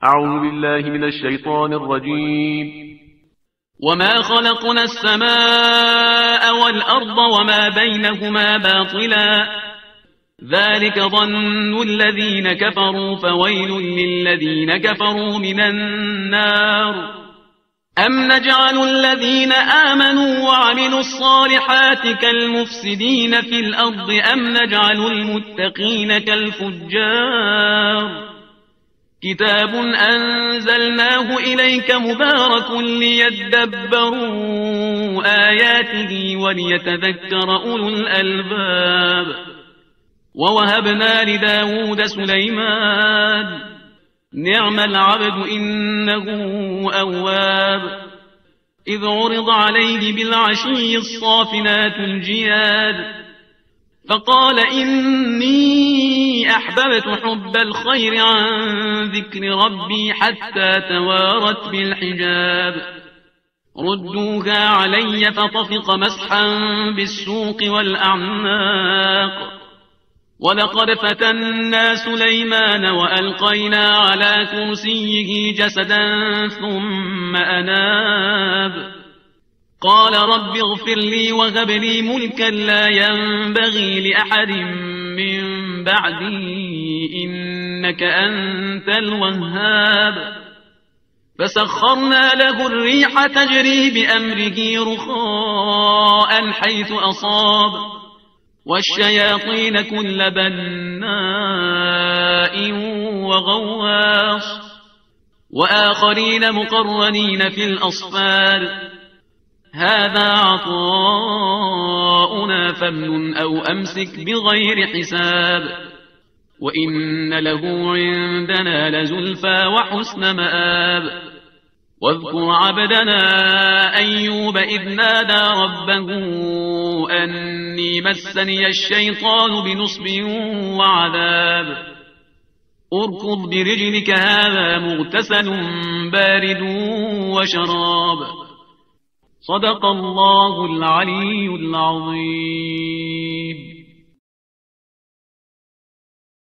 أعوذ بالله من الشيطان الرجيم. وما خلقنا السماء والأرض وما بينهما باطلا ذلك ظن الذين كفروا فويل للذين كفروا من النار. أم نجعل الذين آمنوا وعملوا الصالحات كالمفسدين في الأرض أم نجعل المتقين كالفجار. كتاب أنزلناه إليك مبارك ليدبروا آياته وليتذكر أولو الألباب. ووهبنا لداود سليمان نعم العبد إنه أواب. إذ عرض عليه بالعشي الصافنات الجياد فقال إني أحببت حب الخير عن ذكر ربي حتى توارت بالحجاب. ردوها علي فطفق مسحا بالسوق والأعناق. ولقد فتنا سليمان وألقينا على كرسيه جسدا ثم أناب. قال رب اغفر لي وهب لي ملكا لا ينبغي لأحد من بعدي إنك أنت الوهاب. فسخرنا له الريح تجري بأمره رخاء حيث أصاب والشياطين كل بناء وغواص وآخرين مقرنين في الأصفاد. هذا عطاؤنا فامنن أو أمسك بغير حساب. وإن له عندنا لزلفى وحسن مآب. واذكر عبدنا أيوب إذ نادى ربه أني مسني الشيطان بنصب وعذاب. اركض برجلك هذا مغتسل بارد وشراب. صدق الله العلي العظيم.